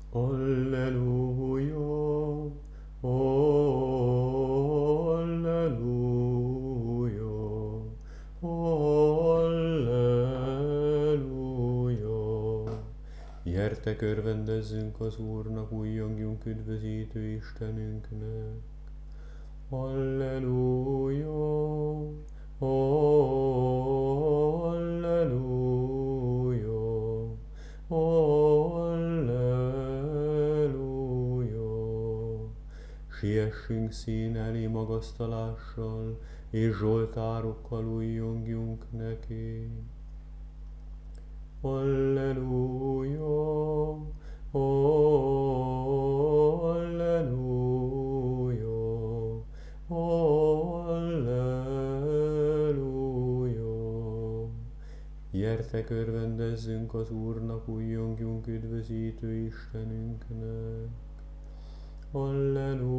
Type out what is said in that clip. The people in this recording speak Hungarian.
Alleluja, Alleluja, Alleluja. Gyertek, örvendezzünk az Úrnak, újjongjunk üdvözítő Istenünknek. Alleluja, Alleluja, Alleluja. Siessünk szín elé magasztalással, és zsoltárokkal újjongjunk neki. Alleluja, Alleluja, Alleluja. Gyertek, örvendezzünk az Úrnak, újjongjunk üdvözítő Istenünknek. Alleluja.